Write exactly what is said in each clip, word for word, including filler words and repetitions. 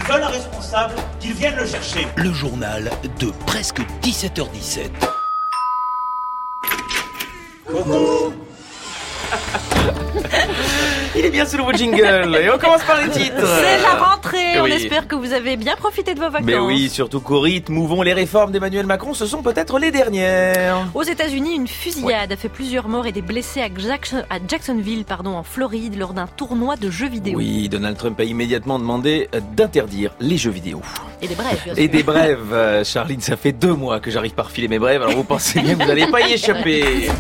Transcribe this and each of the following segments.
veulent un responsable, qu'ils viennent le chercher. Le journal de presque dix-sept heures dix-sept. Coucou. Il est bien ce nouveau jingle et on commence par les titres. C'est la rentrée, on Oui. espère que vous avez bien profité de vos vacances. Mais oui, surtout qu'au rythme où vont les réformes d'Emmanuel Macron, ce sont peut-être les dernières. Aux États-Unis, une fusillade a fait plusieurs morts et des blessés à, Jackson, à Jacksonville, pardon, en Floride, lors d'un tournoi de jeux vidéo. Oui, Donald Trump a immédiatement demandé d'interdire les jeux vidéo. Et des brèves, bien sûr. Et des brèves. Euh, Charline, ça fait deux mois que j'arrive pas à refiler mes brèves, alors vous pensez bien que vous n'allez pas y échapper.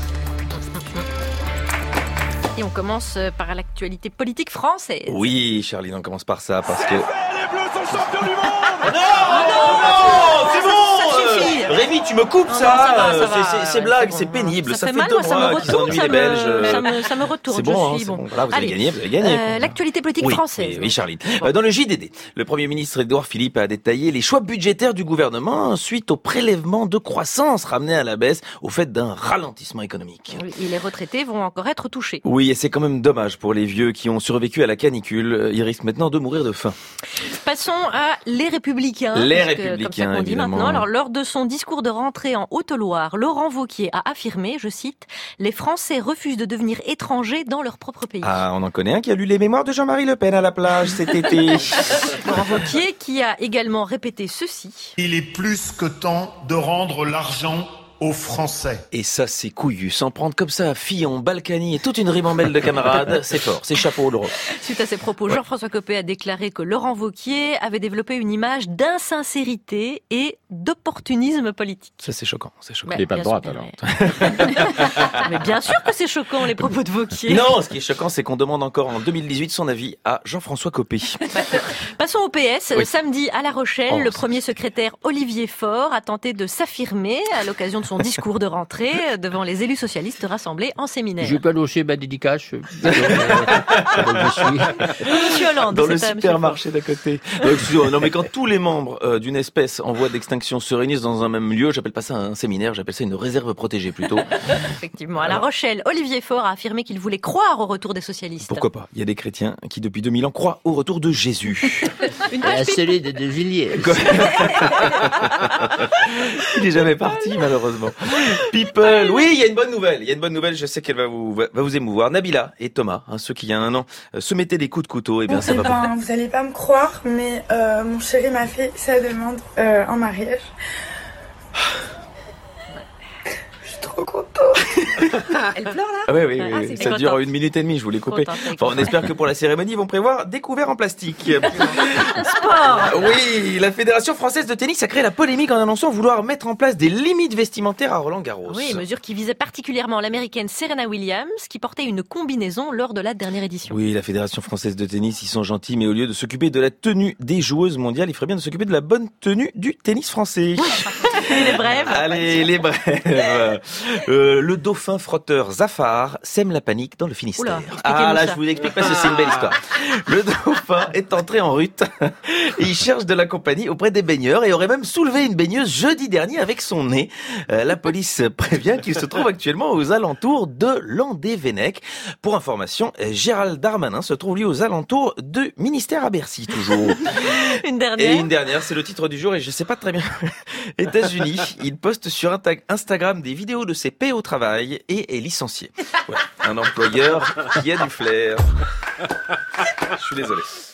Et on commence par l'actualité politique française. Oui, Charline, on commence par ça parce que... Les Bleus sont champions du monde. Non, non, c'est bon. ça suffit. euh, Rémi, tu me coupes Non, ça. non, ça va, ça euh, va, c'est- c'est- C'est ouais, blague, c'est c'est bon. pénible. Ça Ça fait fait mal, deux moi, ça me mois qu'ils retourne, ennuient ça les me- Belges. ça me- ça me retourne, C'est bon, je hein, suis c'est bon. bon. Voilà, vous avez Allez. gagné, vous avez gagné. Euh, L'actualité politique Oui, française. oui, oui, Charline. Bon. Euh, Dans le J D D, le Premier ministre Édouard Philippe a détaillé les choix budgétaires du gouvernement suite au prélèvement de croissance ramené à la baisse au fait d'un ralentissement économique. Oui, et les retraités vont encore être touchés. Oui, et c'est quand même dommage pour les vieux qui ont survécu à la canicule. Ils risquent maintenant de mourir de faim. Passons à Les Républicains. Les parce que, Républicains, comme ça qu'on dit évidemment. maintenant. Alors, lors de son discours de rentrée en Haute-Loire, Laurent Wauquiez a affirmé, je cite, « Les Français refusent de devenir étrangers dans leur propre pays ». Ah, on en connaît un qui a lu les mémoires de Jean-Marie Le Pen à la plage cet été. Laurent Wauquiez qui a également répété ceci. Il est plus que temps de rendre l'argent aux Français. Et ça, c'est couillu. S'en prendre comme ça à Fillon, Balkany et toute une ribambelle de camarades, c'est fort. C'est chapeau, Laurent. Suite à ces propos, Jean-François Copé a déclaré que Laurent Wauquiez avait développé une image d'insincérité et d'opportunisme politique. Ça, c'est choquant. C'est choquant. Ouais, Il est pas de bien droite, sûr, alors. Mais... mais bien sûr que c'est choquant, les propos de Wauquiez. Non, ce qui est choquant, c'est qu'on demande encore en deux mille dix-huit son avis à Jean-François Copé. Passons au P S. Oui. Samedi à La Rochelle, Oh, le ça- premier secrétaire Olivier Faure a tenté de s'affirmer à l'occasion de son discours de rentrée devant les élus socialistes rassemblés en séminaire. Je vais pas lâcher ma dédicace. euh, euh, je suis. Monsieur Hollande, Dans le c'est à Monsieur supermarché d'à côté. Non, excusez-moi, non, mais quand tous les membres euh, d'une espèce en voie d'extinction se réunissent dans un même lieu, j'appelle pas ça un séminaire, j'appelle ça une réserve protégée plutôt. Faure. Effectivement, à La Rochelle, Olivier Faure a affirmé qu'il voulait croire au retour des socialistes. Pourquoi pas? Il y a des chrétiens qui, depuis deux mille ans, croient au retour de Jésus. Une La page pipe. série de De Villiers. Quoi Il est jamais parti, malheureusement. People, oui, il y a une bonne nouvelle. Il y a une bonne nouvelle, je sais qu'elle va vous, va vous émouvoir. Nabila et Thomas, hein, ceux qui il y a un an euh, se mettaient des coups de couteau, et bien ça Eh va pas. ben, vous allez pas me croire, mais euh, mon chéri m'a fait sa demande euh, en mariage. Je suis trop contente. Elle pleure là Ah oui, oui, Ah, oui, c'est ça contente. dure une minute et demie, je voulais couper. Contente, elle est Enfin, on contente. espère que pour la cérémonie, ils vont prévoir des couverts en plastique. Sport. Oui, la Fédération française de tennis a créé la polémique en annonçant vouloir mettre en place des limites vestimentaires à Roland Garros. Oui, mesure qui visait particulièrement l'américaine Serena Williams, qui portait une combinaison lors de la dernière édition. Oui, la Fédération française de tennis, ils sont gentils, mais au lieu de s'occuper de la tenue des joueuses mondiales, il ferait bien de s'occuper de la bonne tenue du tennis français. Les brèves. Allez, les brèves. Euh, le dauphin frotteur Zafar sème la panique dans le Finistère. Oula, expliquez-nous ah là, ça. je vous explique parce que c'est une belle histoire. Le dauphin est entré en rut et il cherche de la compagnie auprès des baigneurs et aurait même soulevé une baigneuse jeudi dernier avec son nez. Euh, la police prévient qu'il se trouve actuellement aux alentours de Landévennec. Pour information, Gérald Darmanin se trouve lui aux alentours de ministère à Bercy, toujours. Une dernière. Et une dernière, c'est le titre du jour et je sais pas très bien. États-Unis, il poste sur Inta- Instagram des vidéos de ses paix au travail et est licencié. Ouais, un employeur qui a du flair. Je suis désolé.